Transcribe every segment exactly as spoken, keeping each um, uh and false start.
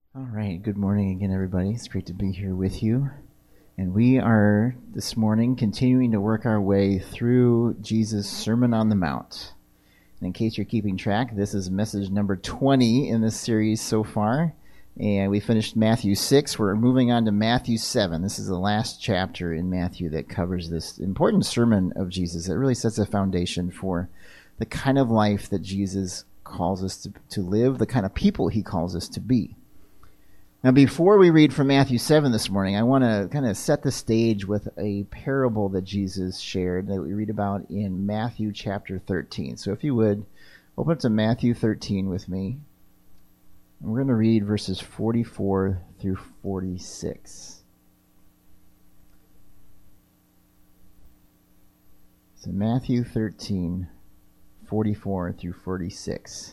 All right, good morning again, everybody. It's great to be here with you. And we are this morning continuing to work our way through Jesus' Sermon on the Mount. And in case you're keeping track, this is message number twenty in this series so far. And we finished Matthew six. We're moving on to Matthew seven. This is the last chapter in Matthew that covers this important sermon of Jesus. It really sets a foundation for the kind of life that Jesus calls us to, to live, the kind of people he calls us to be. Now, before we read from Matthew seven this morning, I want to kind of set the stage with a parable that Jesus shared that we read about in Matthew chapter thirteen. So if you would, open up to Matthew thirteen with me. And we're going to read verses forty-four through forty-six. So Matthew thirteen, forty-four through forty-six.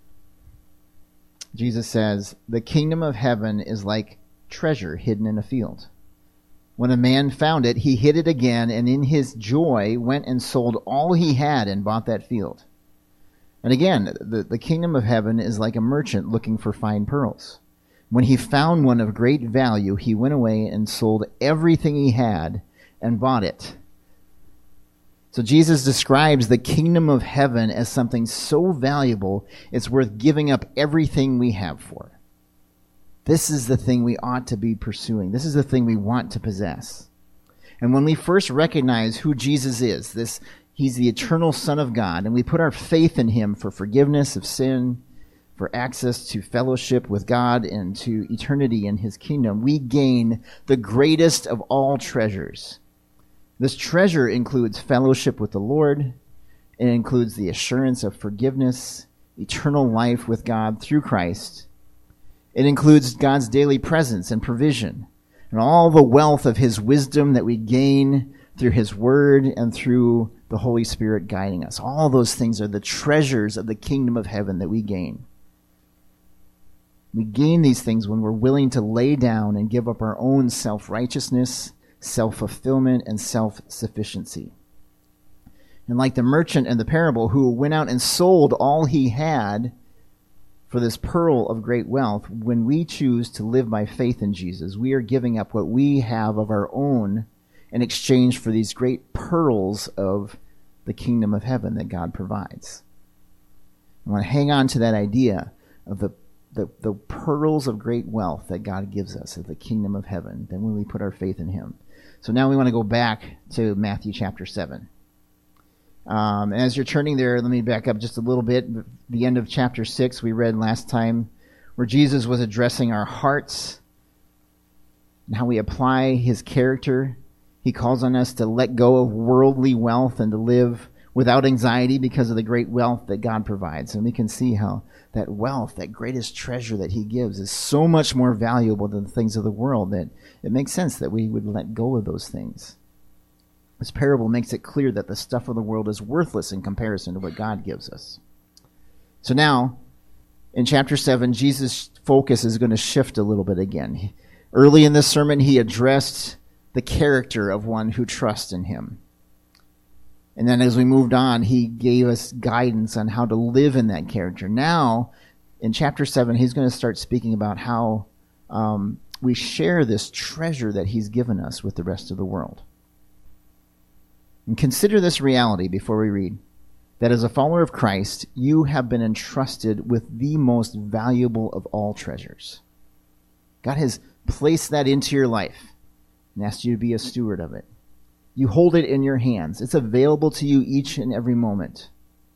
Jesus says, "The kingdom of heaven is like treasure hidden in a field. When a man found it, he hid it again, and in his joy went and sold all he had and bought that field." And again, the, the kingdom of heaven is like a merchant looking for fine pearls. When he found one of great value, he went away and sold everything he had and bought it. So Jesus describes the kingdom of heaven as something so valuable, it's worth giving up everything we have for. This is the thing we ought to be pursuing. This is the thing we want to possess. And when we first recognize who Jesus is, this he's the eternal Son of God, and we put our faith in him for forgiveness of sin, for access to fellowship with God and to eternity in his kingdom, we gain the greatest of all treasures. This treasure includes fellowship with the Lord. It includes the assurance of forgiveness, eternal life with God through Christ. It includes God's daily presence and provision, and all the wealth of his wisdom that we gain through his word and through the Holy Spirit guiding us. All those things are the treasures of the kingdom of heaven that we gain. We gain these things when we're willing to lay down and give up our own self-righteousness, self-fulfillment, and self-sufficiency. And like the merchant in the parable who went out and sold all he had for this pearl of great wealth, when we choose to live by faith in Jesus, we are giving up what we have of our own in exchange for these great pearls of the kingdom of heaven that God provides. I want to hang on to that idea of the the, the pearls of great wealth that God gives us of the kingdom of heaven, then when we put our faith in him. So now we want to go back to Matthew chapter seven. Um, and as you're turning there, let me back up just a little bit. The end of chapter six we read last time, where Jesus was addressing our hearts and how we apply his character. He calls on us to let go of worldly wealth and to live without anxiety because of the great wealth that God provides. And we can see how that wealth, that greatest treasure that he gives, is so much more valuable than the things of the world that it makes sense that we would let go of those things. This parable makes it clear that the stuff of the world is worthless in comparison to what God gives us. So now, in chapter seven, Jesus' focus is going to shift a little bit again. Early in this sermon, he addressed the character of one who trusts in him. And then as we moved on, he gave us guidance on how to live in that character. Now, in chapter seven, he's going to start speaking about how um, we share this treasure that he's given us with the rest of the world. And consider this reality before we read, that as a follower of Christ, you have been entrusted with the most valuable of all treasures. God has placed that into your life and asked you to be a steward of it. You hold it in your hands. It's available to you each and every moment.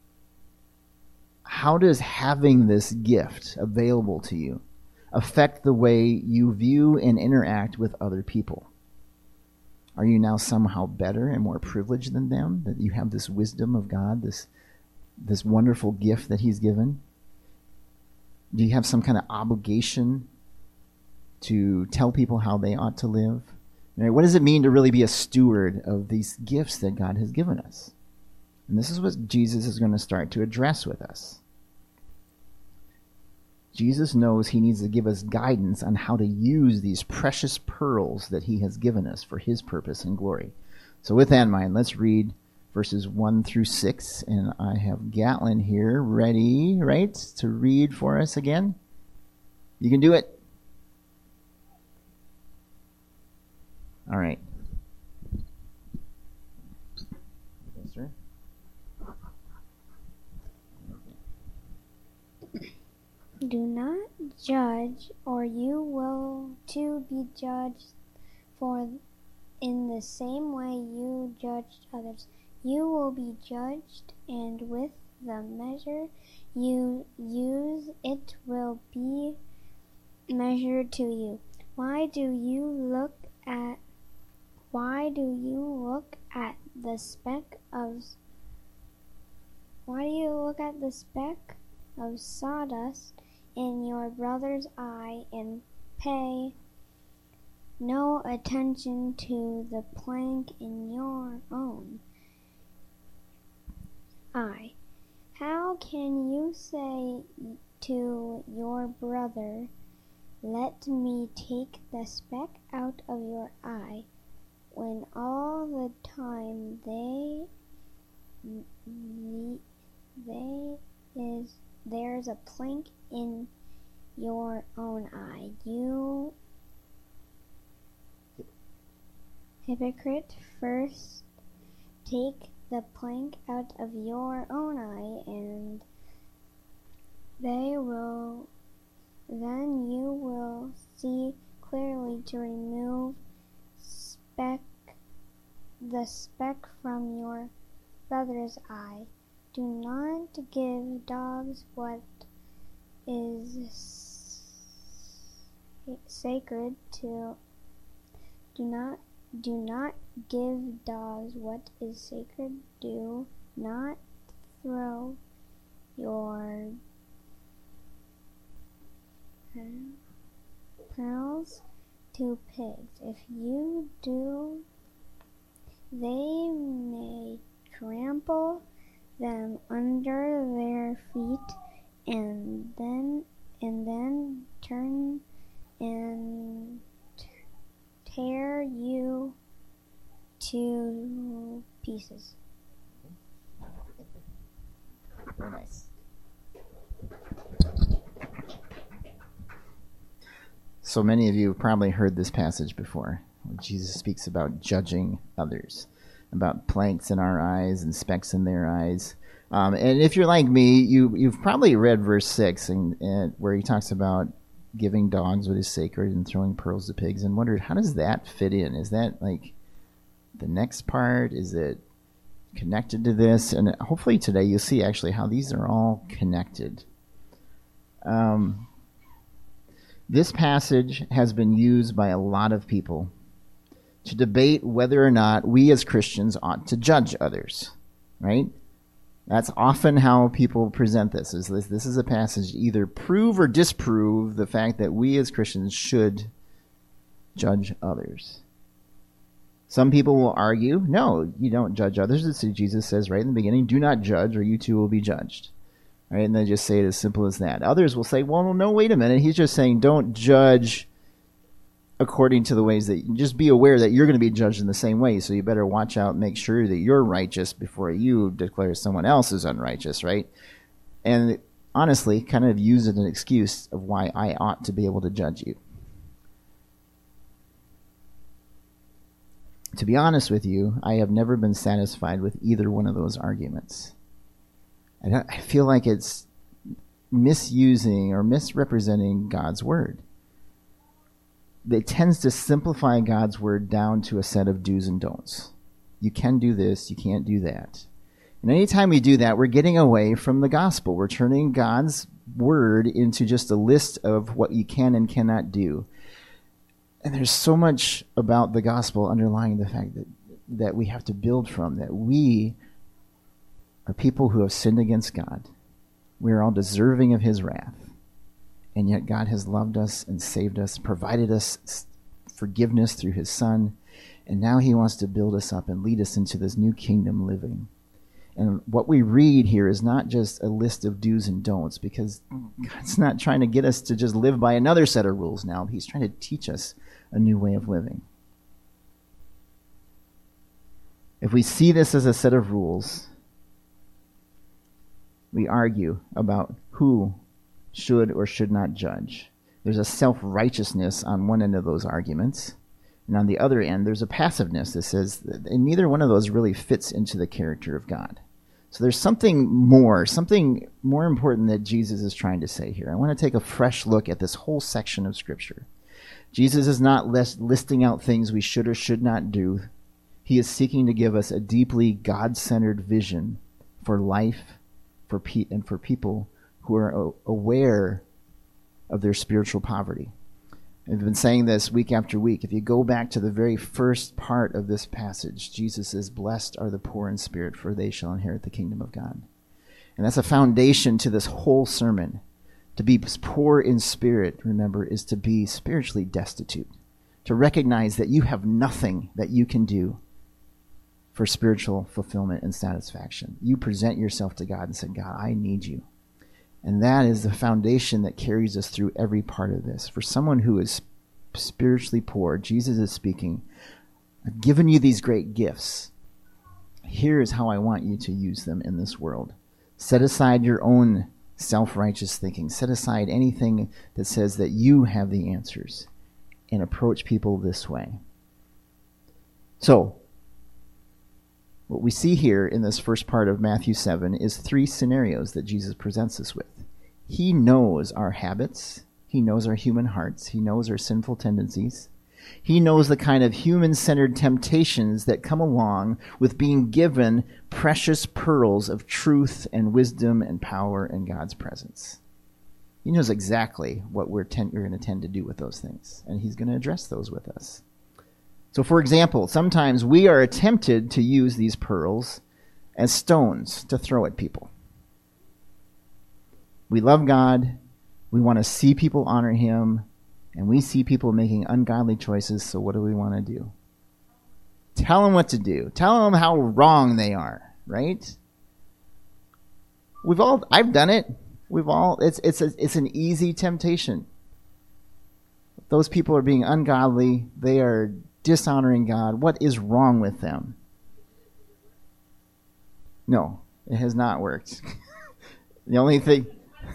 How does having this gift available to you affect the way you view and interact with other people? Are you now somehow better and more privileged than them, that you have this wisdom of God, this, this wonderful gift that he's given? Do you have some kind of obligation to tell people how they ought to live? Right, what does it mean to really be a steward of these gifts that God has given us? And this is what Jesus is going to start to address with us. Jesus knows he needs to give us guidance on how to use these precious pearls that he has given us for his purpose and glory. So with that in mind, let's read verses one through six. And I have Gatlin here ready, right, to read for us again. You can do it. All right. Yes, sir. Do not judge, or you will too be judged, for in the same way you judged others, you will be judged, and with the measure you use, it will be measured to you. Why do you look at why do you look at the speck of why do you look at the speck of sawdust in your brother's eye, and pay no attention to the plank in your own eye? How can you say to your brother, let me take the speck out of your eye, when all the time they, they is there's a plank in your own eye? You hypocrite, first take the plank out of your own eye, and they will then you will see clearly to remove speck the speck from your brother's eye. Do not give dogs what is sacred to do not do not give dogs what is sacred. Do not throw your pearls to pigs. If you do, they may trample them under their feet, and then and then turn and t- tear you to pieces. Very nice. So many of you have probably heard this passage before, where Jesus speaks about judging others, about planks in our eyes and specks in their eyes. Um, and if you're like me, you, you've probably read verse six, and, and where he talks about giving dogs what is sacred and throwing pearls to pigs, and wondered, how does that fit in? Is that like the next part? Is it connected to this? And hopefully today you'll see actually how these are all connected. Um, this passage has been used by a lot of people to debate whether or not we as Christians ought to judge others, right? That's often how people present this, is this, this is a passage to either prove or disprove the fact that we as Christians should judge others. Some people will argue, no, you don't judge others. It's, Jesus says right in the beginning, do not judge or you too will be judged. Right? And they just say it as simple as that. Others will say, well, no, wait a minute. He's just saying don't judge according to the ways that, just be aware that you're going to be judged in the same way. So you better watch out and make sure that you're righteous before you declare someone else is unrighteous, right? And honestly, kind of use it as an excuse of why I ought to be able to judge you. To be honest with you, I have never been satisfied with either one of those arguments. I, I feel like it's misusing or misrepresenting God's word. It tends to simplify God's word down to a set of do's and don'ts. You can do this, you can't do that. And anytime we do that, we're getting away from the gospel. We're turning God's word into just a list of what you can and cannot do. And there's so much about the gospel underlying the fact that, that we have to build from, that we are people who have sinned against God. We are all deserving of his wrath. And yet God has loved us and saved us, provided us forgiveness through his Son. And now he wants to build us up and lead us into this new kingdom living. And what we read here is not just a list of do's and don'ts, because God's not trying to get us to just live by another set of rules now. He's trying to teach us a new way of living. If we see this as a set of rules, we argue about who should or should not judge. There's a self-righteousness on one end of those arguments, And on the other end, there's a passiveness that says, and neither one of those really fits into the character of God. So there's something more, something more important that Jesus is trying to say here. I want to take a fresh look at this whole section of Scripture. Jesus is not list, listing out things we should or should not do. He is seeking to give us a deeply God-centered vision for life for pe- and for people who are o- aware of their spiritual poverty. I've been saying this week after week. If you go back to the very first part of this passage, Jesus says, "Blessed are the poor in spirit, for they shall inherit the kingdom of God." And that's a foundation to this whole sermon. To be poor in spirit, remember, is to be spiritually destitute. To recognize that you have nothing that you can do for spiritual fulfillment and satisfaction. You present yourself to God and say, "God, I need you." And that is the foundation that carries us through every part of this. For someone who is spiritually poor, Jesus is speaking, "I've given you these great gifts. Here is how I want you to use them in this world. Set aside your own self-righteous thinking. Set aside anything that says that you have the answers and approach people this way." So, what we see here in this first part of Matthew seven is three scenarios that Jesus presents us with. He knows our habits. He knows our human hearts. He knows our sinful tendencies. He knows the kind of human-centered temptations that come along with being given precious pearls of truth and wisdom and power in God's presence. He knows exactly what we're, ten- we're going to tend to do with those things, and he's going to address those with us. So, for example, sometimes we are tempted to use these pearls as stones to throw at people. We love God. We want to see people honor him. And we see people making ungodly choices, so what do we want to do? Tell them what to do. Tell them how wrong they are, right? We've all, I've done it. We've all, it's it's a, it's an easy temptation. Those people are being ungodly. They are dishonoring God. What is wrong with them? No, it has not worked. The only thing...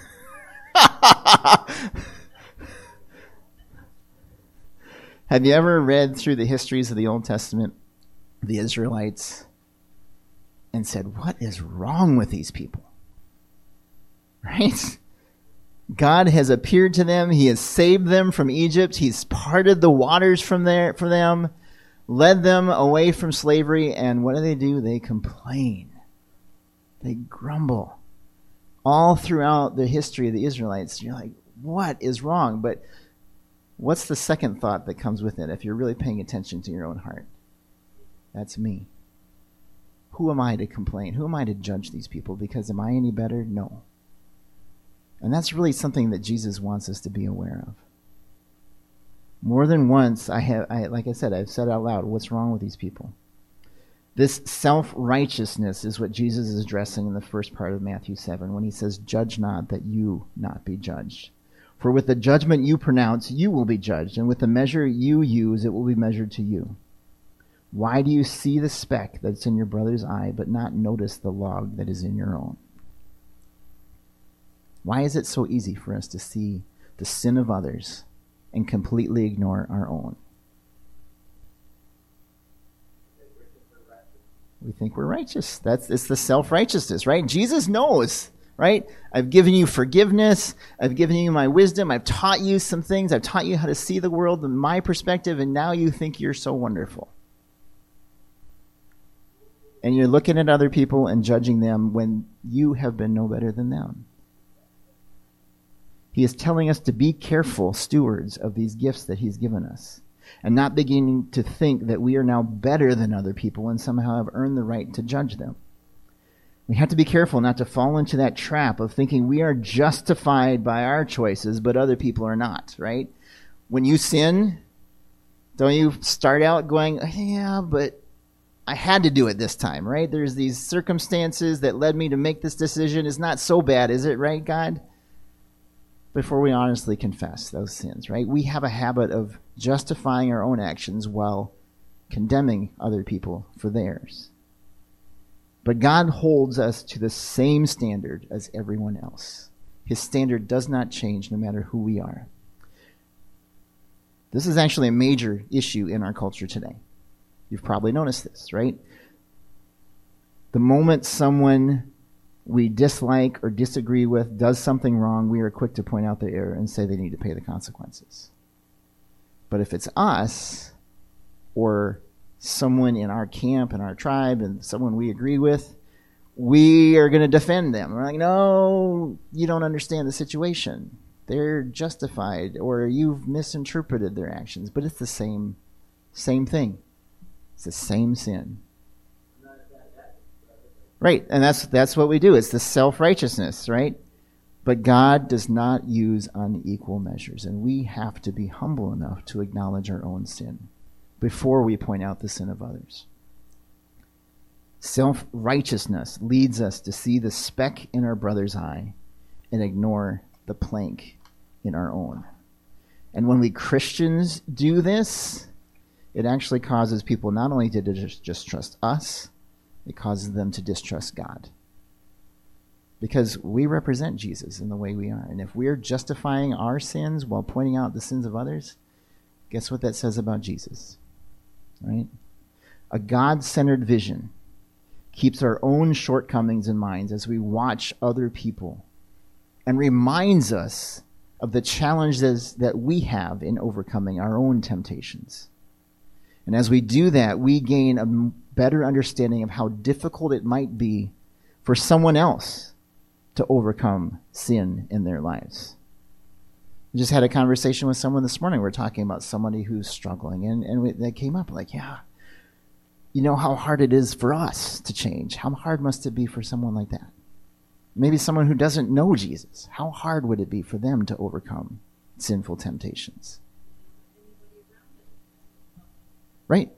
Have you ever read through the histories of the Old Testament, the Israelites, and said, what is wrong with these people? Right? God has appeared to them. He has saved them from Egypt. He's parted the waters from there for them, led them away from slavery, and what do they do? They complain. They grumble. All throughout the history of the Israelites, you're like, what is wrong? But what's the second thought that comes with it if you're really paying attention to your own heart? That's me. Who am I to complain? Who am I to judge these people? Because am I any better? No. And that's really something that Jesus wants us to be aware of. More than once, I have, I, like I said, I've said out loud, what's wrong with these people? This self-righteousness is what Jesus is addressing in the first part of Matthew seven when he says, "Judge not, that you not be judged. For with the judgment you pronounce, you will be judged, and with the measure you use, it will be measured to you. Why do you see the speck that's in your brother's eye, but not notice the log that is in your own?" Why is it so easy for us to see the sin of others and completely ignore our own? We think we're righteous. That's it's the self-righteousness, right? Jesus knows, right? I've given you forgiveness. I've given you my wisdom. I've taught you some things. I've taught you how to see the world in my perspective, and now you think you're so wonderful. And you're looking at other people and judging them when you have been no better than them. He is telling us to be careful stewards of these gifts that he's given us, and not beginning to think that we are now better than other people and somehow have earned the right to judge them. We have to be careful not to fall into that trap of thinking we are justified by our choices, but other people are not, right? When you sin, don't you start out going, yeah, but I had to do it this time, right? There's these circumstances that led me to make this decision. It's not so bad, is it, right, God? Before we honestly confess those sins, right? We have a habit of justifying our own actions while condemning other people for theirs. But God holds us to the same standard as everyone else. His standard does not change no matter who we are. This is actually a major issue in our culture today. You've probably noticed this, right? The moment someone we dislike or disagree with does something wrong, we are quick to point out the error and say they need to pay the consequences. But if it's us or someone in our camp, in our tribe, and someone we agree with, we are going to defend them. We're like, no, you don't understand the situation. They're justified, or you've misinterpreted their actions. But it's the same, same thing. It's the same sin. Right, and that's that's what we do. It's the self-righteousness, right? But God does not use unequal measures, and we have to be humble enough to acknowledge our own sin before we point out the sin of others. Self-righteousness leads us to see the speck in our brother's eye and ignore the plank in our own. And when we Christians do this, it actually causes people not only to just, just trust us, it causes them to distrust God. Because we represent Jesus in the way we are. And if we're justifying our sins while pointing out the sins of others, guess what that says about Jesus? Right? A God-centered vision keeps our own shortcomings in mind as we watch other people and reminds us of the challenges that we have in overcoming our own temptations. And as we do that, we gain a better understanding of how difficult it might be for someone else to overcome sin in their lives. I just had a conversation with someone this morning. We we're talking about somebody who's struggling, and, and we, they came up like, yeah, you know how hard it is for us to change. How hard must it be for someone like that? Maybe someone who doesn't know Jesus. How hard would it be for them to overcome sinful temptations? Right.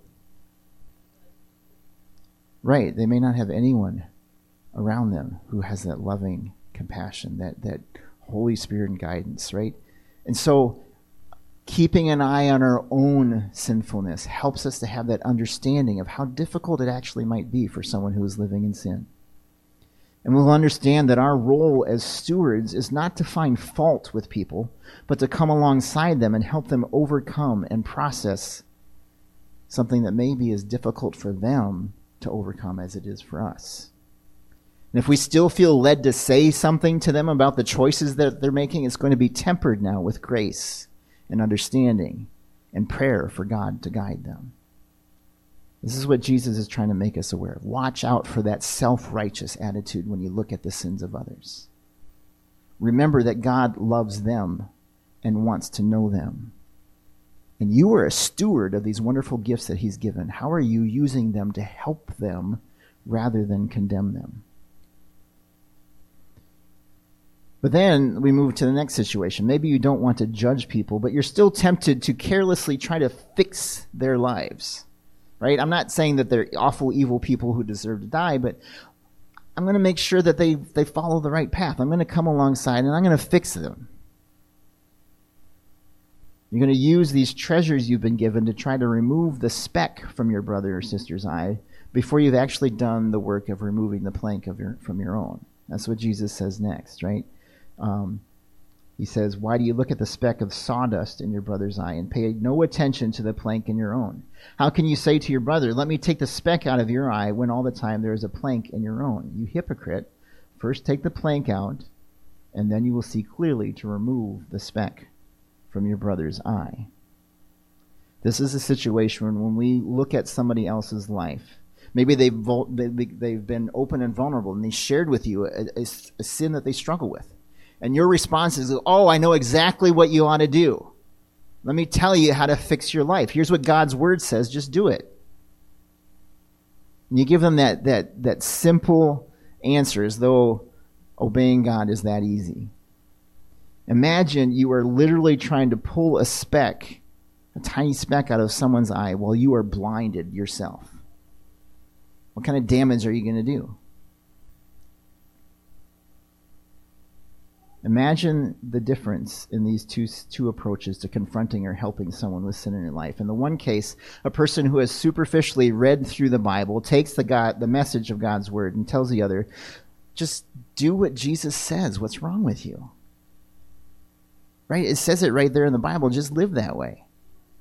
Right. They may not have anyone around them who has that loving compassion, that, that Holy Spirit and guidance, right? And so keeping an eye on our own sinfulness helps us to have that understanding of how difficult it actually might be for someone who is living in sin. And we'll understand that our role as stewards is not to find fault with people, but to come alongside them and help them overcome and process something that may be as difficult for them to overcome as it is for us. And if we still feel led to say something to them about the choices that they're making, it's going to be tempered now with grace and understanding and prayer for God to guide them. This is what Jesus is trying to make us aware of. Watch out for that self-righteous attitude when you look at the sins of others. Remember that God loves them and wants to know them. And you are a steward of these wonderful gifts that he's given. How are you using them to help them rather than condemn them? But then we move to the next situation. Maybe you don't want to judge people, but you're still tempted to carelessly try to fix their lives. Right? I'm not saying that they're awful, evil people who deserve to die, but I'm going to make sure that they, they follow the right path. I'm going to come alongside and I'm going to fix them. You're going to use these treasures you've been given to try to remove the speck from your brother or sister's eye before you've actually done the work of removing the plank of your, from your own. That's what Jesus says next, right? Um, he says, why do you look at the speck of sawdust in your brother's eye and pay no attention to the plank in your own? How can you say to your brother, let me take the speck out of your eye when all the time there is a plank in your own? You hypocrite, first take the plank out, and then you will see clearly to remove the speck from your brother's eye. This is a situation when we look at somebody else's life. Maybe they've, they've been open and vulnerable, and they shared with you a, a, a sin that they struggle with. And your response is, oh, I know exactly what you ought to do. Let me tell you how to fix your life. Here's what God's word says. Just do it. And you give them that, that, that simple answer as though obeying God is that easy. Imagine you are literally trying to pull a speck, a tiny speck out of someone's eye while you are blinded yourself. What kind of damage are you going to do? Imagine the difference in these two, two approaches to confronting or helping someone with sin in your life. In the one case, a person who has superficially read through the Bible takes the God, the message of God's word and tells the other, just do what Jesus says. What's wrong with you? Right? It says it right there in the Bible. Just live that way.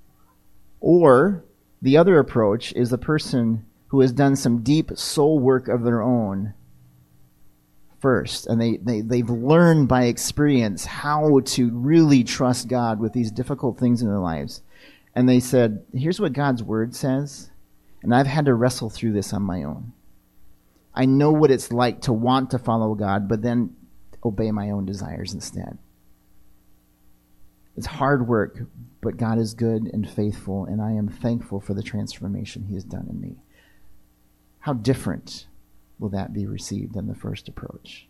Or the other approach is the person who has done some deep soul work of their own first, and they, they, they've learned by experience how to really trust God with these difficult things in their lives. And they said, here's what God's word says, and I've had to wrestle through this on my own. I know what it's like to want to follow God, but then obey my own desires instead. It's hard work, but God is good and faithful, and I am thankful for the transformation he has done in me. How different will that be received than the first approach?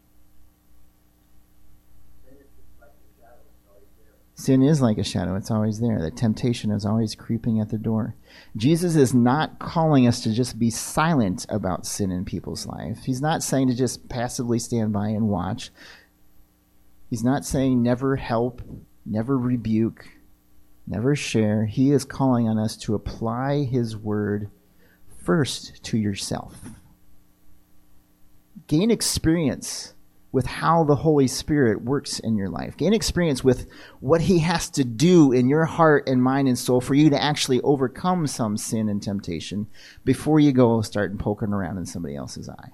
Sin is like a shadow. It's always there. The temptation is always creeping at the door. Jesus is not calling us to just be silent about sin in people's life. He's not saying to just passively stand by and watch. He's not saying never help, never rebuke, never share. He is calling on us to apply his word first to yourself. Gain experience with how the Holy Spirit works in your life. Gain experience with what he has to do in your heart and mind and soul for you to actually overcome some sin and temptation before you go start poking around in somebody else's eye.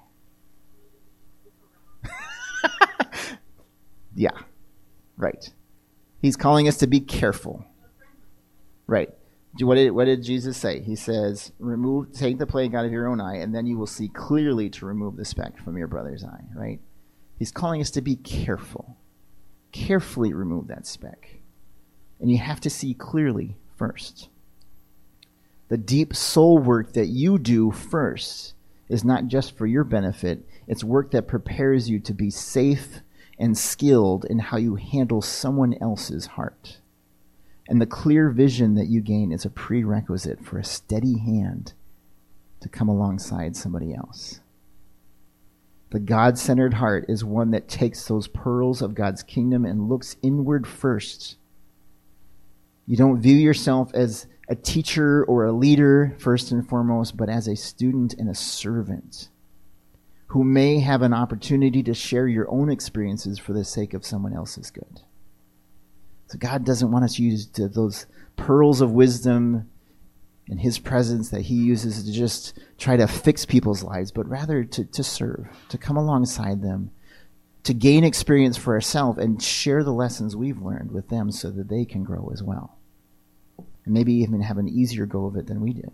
Yeah, right. He's calling us to be careful. Right. What did, what did Jesus say? He says, remove, take the plank out of your own eye, and then you will see clearly to remove the speck from your brother's eye, right? He's calling us to be careful. Carefully remove that speck. And you have to see clearly first. The deep soul work that you do first is not just for your benefit. It's work that prepares you to be safe and skilled in how you handle someone else's heart. And the clear vision that you gain is a prerequisite for a steady hand to come alongside somebody else. The God-centered heart is one that takes those pearls of God's kingdom and looks inward first. You don't view yourself as a teacher or a leader first and foremost, but as a student and a servant who may have an opportunity to share your own experiences for the sake of someone else's good. So God doesn't want us to use those pearls of wisdom in his presence that he uses to just try to fix people's lives, but rather to, to serve, to come alongside them, to gain experience for ourselves and share the lessons we've learned with them so that they can grow as well. And maybe even have an easier go of it than we did.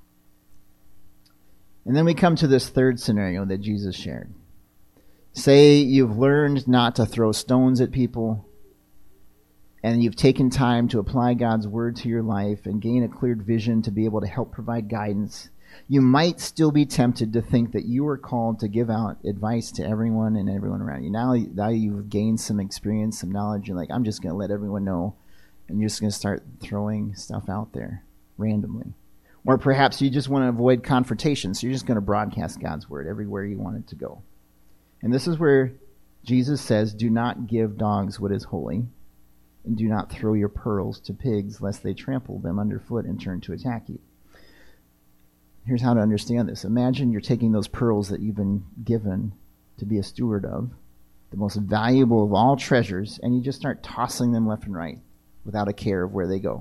And then we come to this third scenario that Jesus shared. Say you've learned not to throw stones at people, and you've taken time to apply God's word to your life and gain a cleared vision to be able to help provide guidance. You might still be tempted to think that you are called to give out advice to everyone and everyone around you. Now, now you've gained some experience, some knowledge. You're like, I'm just going to let everyone know. And you're just going to start throwing stuff out there randomly. Or perhaps you just want to avoid confrontation, so you're just going to broadcast God's word everywhere you want it to go. And this is where Jesus says, do not give dogs what is holy, and do not throw your pearls to pigs, lest they trample them underfoot and turn to attack you. Here's how to understand this. Imagine you're taking those pearls that you've been given to be a steward of, the most valuable of all treasures, and you just start tossing them left and right without a care of where they go.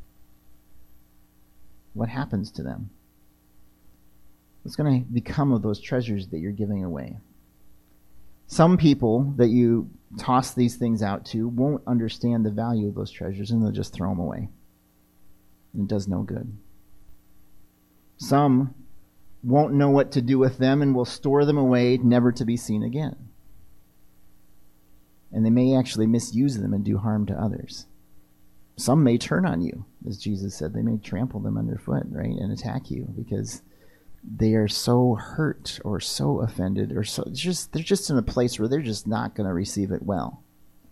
What happens to them? What's going to become of those treasures that you're giving away? Some people that you toss these things out to won't understand the value of those treasures, and they'll just throw them away. And it does no good. Some won't know what to do with them and will store them away, never to be seen again. And they may actually misuse them and do harm to others. Some may turn on you, as Jesus said. They may trample them underfoot, right, and attack you because they are so hurt or so offended or so just they're just in a place where they're just not going to receive it well.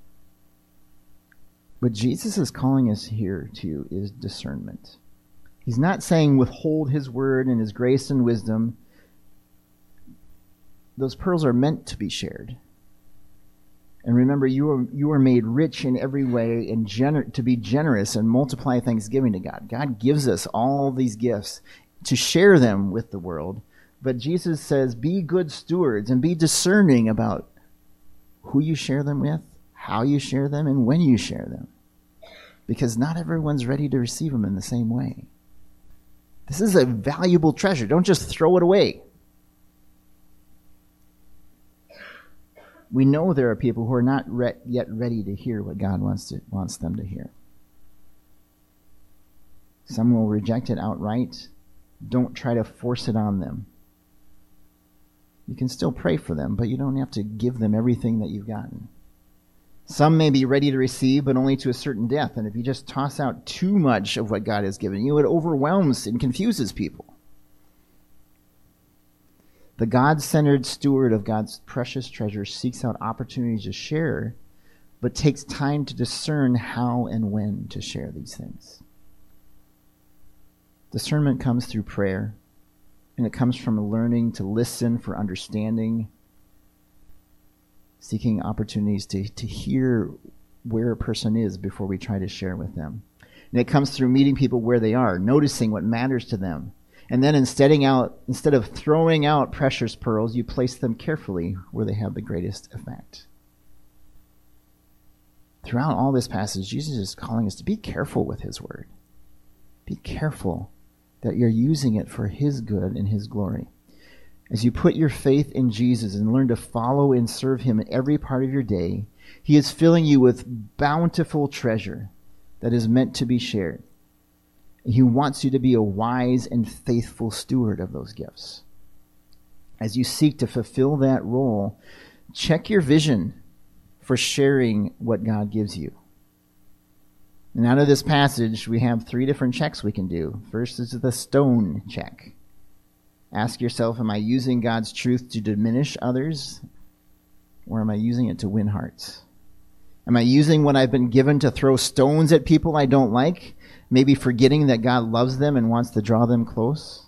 What Jesus is calling us here to is discernment. He's not saying withhold his word and his grace and wisdom. Those pearls are meant to be shared. And remember, you are you are made rich in every way and gener- to be generous and multiply thanksgiving to God. God gives us all these gifts to share them with the world. But Jesus says, be good stewards and be discerning about who you share them with, how you share them, and when you share them. Because not everyone's ready to receive them in the same way. This is a valuable treasure. Don't just throw it away. We know there are people who are not re- yet ready to hear what God wants to, wants them to hear. Some will reject it outright. Don't try to force it on them. You can still pray for them, but you don't have to give them everything that you've gotten. Some may be ready to receive, but only to a certain depth. And if you just toss out too much of what God has given you, it overwhelms and confuses people. The God-centered steward of God's precious treasure seeks out opportunities to share, but takes time to discern how and when to share these things. Discernment comes through prayer, and it comes from learning to listen for understanding, seeking opportunities to, to hear where a person is before we try to share with them. And it comes through meeting people where they are, noticing what matters to them. And then instead, out, instead of throwing out precious pearls, you place them carefully where they have the greatest effect. Throughout all this passage, Jesus is calling us to be careful with his word. Be careful that you're using it for his good and his glory. As you put your faith in Jesus and learn to follow and serve him in every part of your day, he is filling you with bountiful treasure that is meant to be shared. He wants you to be a wise and faithful steward of those gifts. As you seek to fulfill that role, check your vision for sharing what God gives you. And out of this passage, we have three different checks we can do. First is the stone check. Ask yourself, am I using God's truth to diminish others, or am I using it to win hearts? Am I using what I've been given to throw stones at people I don't like, maybe forgetting that God loves them and wants to draw them close?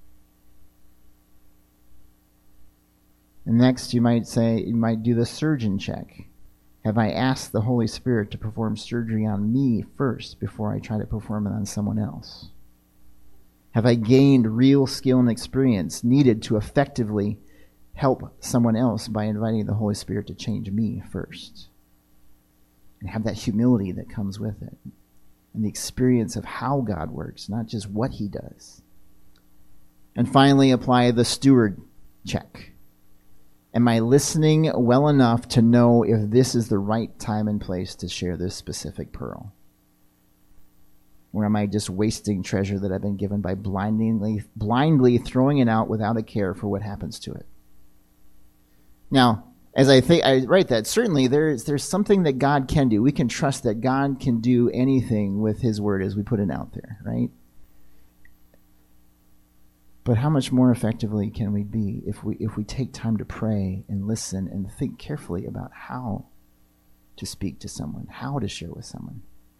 And next, you might say, you might do the surgeon check. Have I asked the Holy Spirit to perform surgery on me first before I try to perform it on someone else? Have I gained real skill and experience needed to effectively help someone else by inviting the Holy Spirit to change me first? And have that humility that comes with it, and the experience of how God works, not just what he does. And finally, apply the steward check. Am I listening well enough to know if this is the right time and place to share this specific pearl? Or am I just wasting treasure that I've been given by blindly, blindly throwing it out without a care for what happens to it? Now, as I think I write that, certainly there's there's something that God can do. We can trust that God can do anything with his word as we put it out there, right? But how much more effectively can we be if we if we take time to pray and listen and think carefully about how to speak to someone, how to share with someone?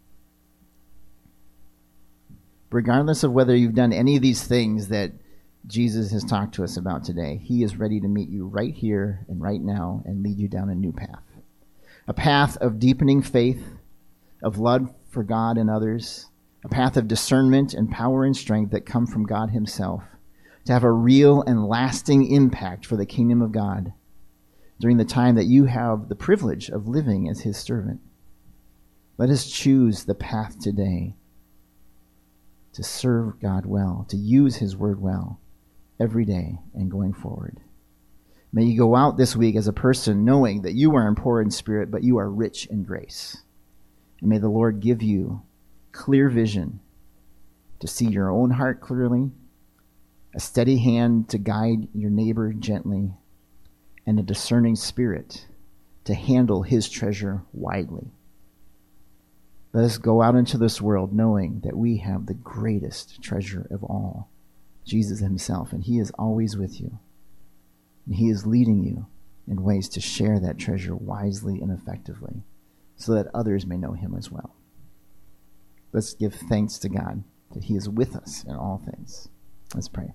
Regardless of whether you've done any of these things that Jesus has talked to us about today, he is ready to meet you right here and right now and lead you down a new path. A path of deepening faith, of love for God and others, a path of discernment and power and strength that come from God himself, to have a real and lasting impact for the kingdom of God during the time that you have the privilege of living as his servant. Let us choose the path today to serve God well, to use his word well every day and going forward. May you go out this week as a person knowing that you are poor in spirit, but you are rich in grace. And may the Lord give you clear vision to see your own heart clearly, a steady hand to guide your neighbor gently, and a discerning spirit to handle his treasure widely. Let us go out into this world knowing that we have the greatest treasure of all, Jesus himself, and he is always with you. And he is leading you in ways to share that treasure wisely and effectively so that others may know him as well. Let's give thanks to God that he is with us in all things. Let's pray.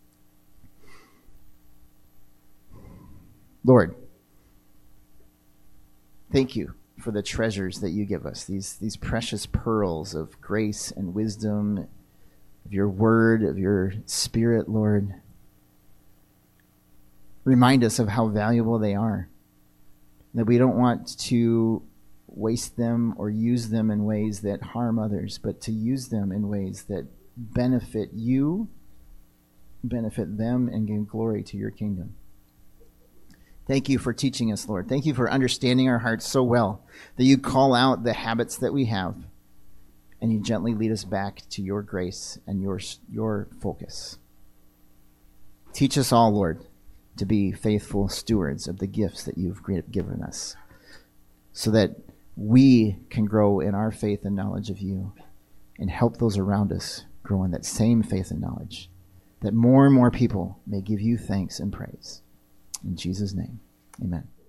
Lord, thank you for the treasures that you give us, these these precious pearls of grace and wisdom, of your word, of your spirit, Lord. Remind us of how valuable they are, that we don't want to waste them or use them in ways that harm others, but to use them in ways that benefit you benefit them and give glory to your kingdom. Thank you for teaching us, Lord. Thank you for understanding our hearts so well that you call out the habits that we have and you gently lead us back to your grace and your, your focus. Teach us all, Lord, to be faithful stewards of the gifts that you've given us so that we can grow in our faith and knowledge of you and help those around us grow in that same faith and knowledge, that more and more people may give you thanks and praise. In Jesus' name, amen.